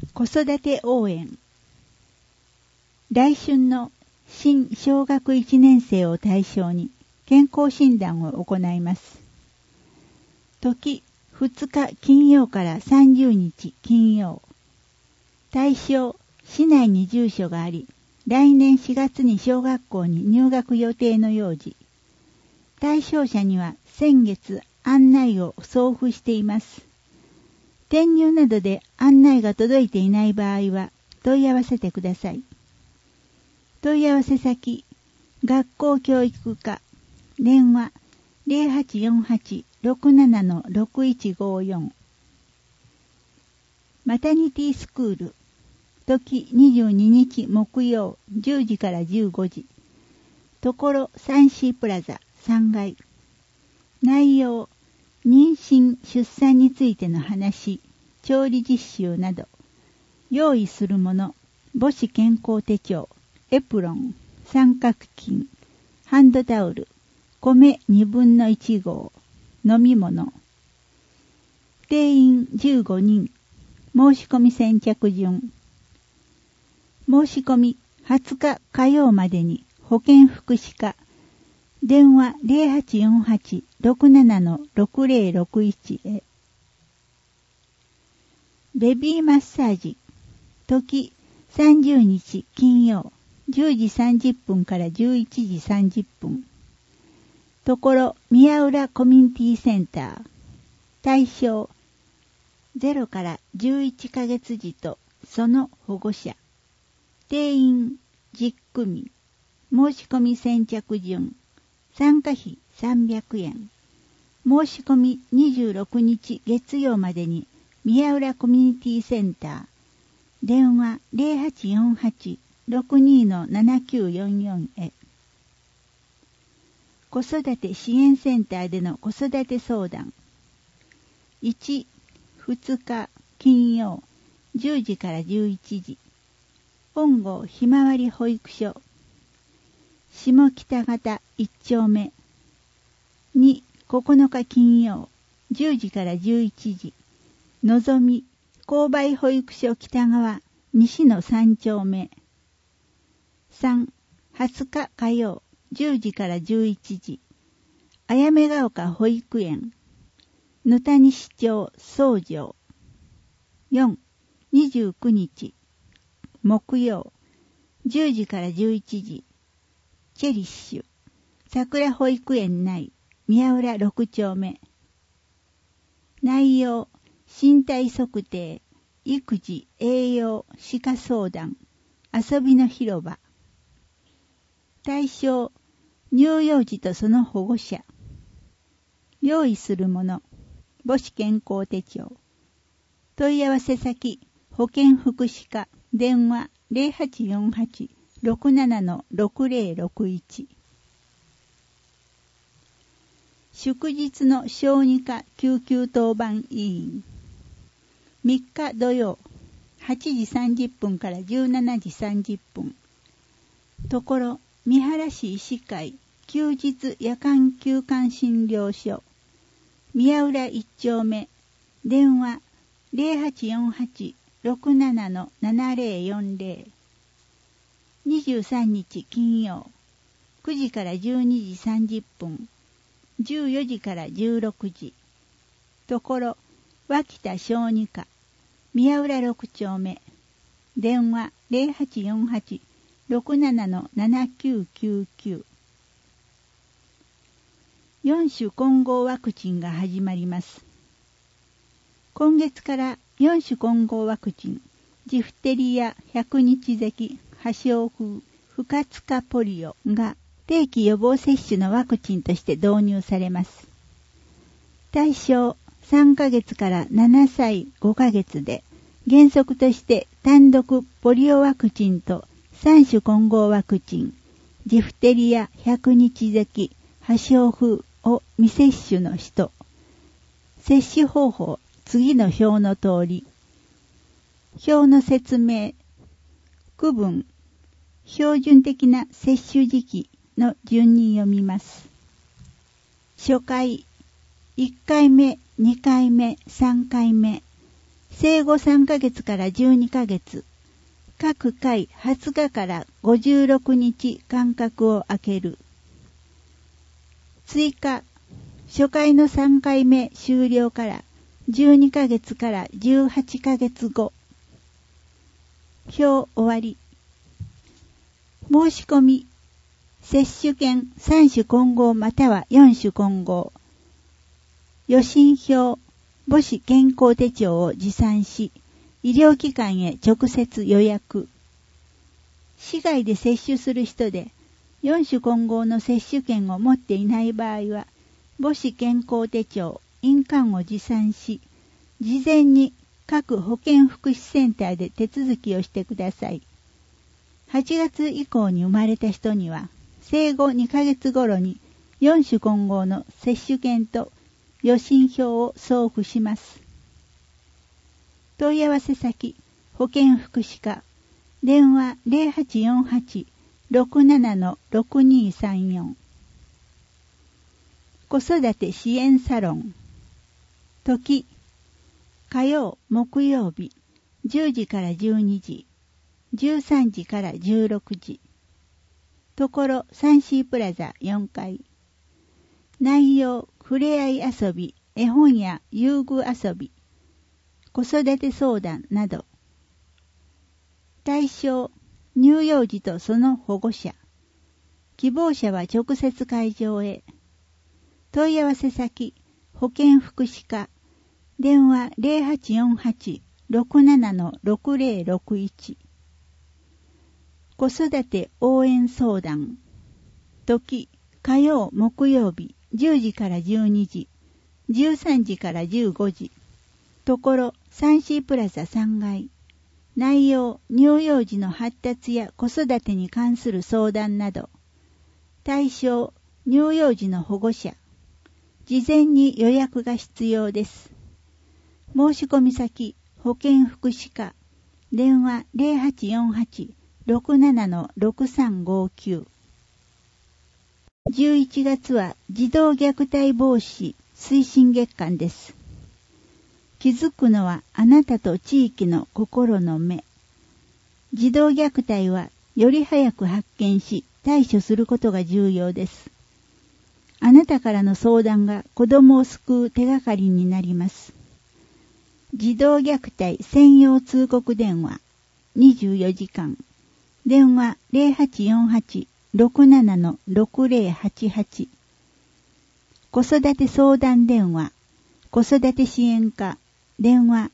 子育て応援。来春の新小学1年生を対象に健康診断を行います。時2日金曜から30日金曜。対象、市内に住所があり、来年4月に小学校に入学予定の幼児。対象者には先月案内を送付しています。転入などで案内が届いていない場合は問い合わせてください。問い合わせ先、学校教育課、電話 0848-67-6154。マタニティスクール、時22日木曜10時から15時。ところサンシープラザ3階。内容、妊娠・出産についての話、調理実習など、用意するもの、母子健康手帳、エプロン、三角巾、ハンドタオル、米1/2合、飲み物。定員15人、申し込み先着順。申し込み20日火曜までに保健福祉課、電話 0848-67-6061 へ。ベビーマッサージ、時30日金曜10時30分から11時30分。ところ宮浦コミュニティセンター。対象0から11ヶ月児とその保護者。定員10組。申し込み先着順。参加費300円。申し込み26日月曜までに宮浦コミュニティセンター。電話 0848-62-7944 へ。子育て支援センターでの子育て相談。1、2日金曜10時から11時。本郷ひまわり保育所。下北方1丁目。2、9日金曜10時から11時。のぞみ購買保育所北側西の3丁目。3、20日火曜10時から11時。あやめが丘保育園。ぬたに市町総城。4、29日木曜10時から11時。チェリッシュ桜保育園内宮浦6丁目。内容、身体測定、育児、栄養、歯科相談、遊びの広場。対象、乳幼児とその保護者。用意するもの、母子健康手帳。問い合わせ先、保健福祉課、電話 0848-67-6061。祝日の小児科救急当番委員。3日土曜8時30分から17時30分。ところ三原市医師会休日夜間休館診療所。宮浦1丁目。電話 0848-67-7040。23日金曜9時から12時30分。14時から16時。ところ脇田小児科宮浦6丁目。電話 0848-67-7999。4種混合ワクチンが始まります。今月から4種混合ワクチン、ジフテリア、百日咳、破傷風、不活化ポリオが定期予防接種のワクチンとして導入されます。対象3ヶ月から7歳5ヶ月で、原則として単独ポリオワクチンと3種混合ワクチン、ジフテリア、百日咳、破傷風を未接種の人。接種方法、次の表の通り。表の説明。区分。標準的な接種時期の順に読みます。初回、1回目、2回目、3回目。 生後3ヶ月から12ヶ月、各回20日から56日間隔を空ける。追加、初回の3回目終了から12ヶ月から18ヶ月後。表終わり。申し込み、接種券3種混合または4種混合。予診票、母子健康手帳を持参し、医療機関へ直接予約。市外で接種する人で、4種混合の接種券を持っていない場合は、母子健康手帳、印鑑を持参し、事前に各保健福祉センターで手続きをしてください。8月以降に生まれた人には、生後2ヶ月頃に4種混合の接種券と予診票を送付します。問い合わせ先、保健福祉課、電話 0848-67-6234。子育て支援サロン。時、火曜、木曜日、10時から12時、13時から16時。ところ、サンシープラザ4階。内容、ふれあい遊び、絵本や遊具遊び、子育て相談など。対象、乳幼児とその保護者。希望者は直接会場へ。問い合わせ先、保健福祉課。電話 0848-67-6061。子育て応援相談。時、火曜、木曜日、10時から12時、13時から15時。ところ、サンシープラザ3階。内容、乳幼児の発達や子育てに関する相談など。対象、乳幼児の保護者。事前に予約が必要です。申し込み先、保健福祉課。電話 0848-67-6359。11月は児童虐待防止推進月間です。気づくのはあなたと地域の心の目。児童虐待はより早く発見し対処することが重要です。あなたからの相談が子供を救う手がかりになります。児童虐待専用通告電話24時間。電話 0848-67-6088。子育て相談電話子育て支援課。電話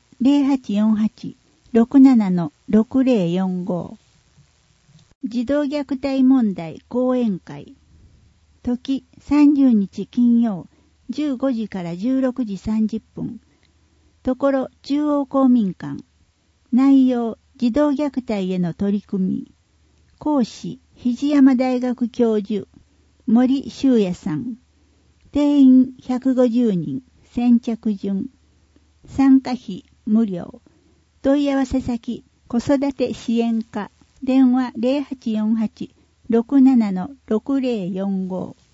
0848-67-6045。児童虐待問題講演会。時30日金曜15時から16時30分。ところ中央公民館。内容児童虐待への取り組み。講師肘山大学教授森修也さん。定員150人。先着順。参加費無料。問い合わせ先、子育て支援課。電話 0848-67-6045。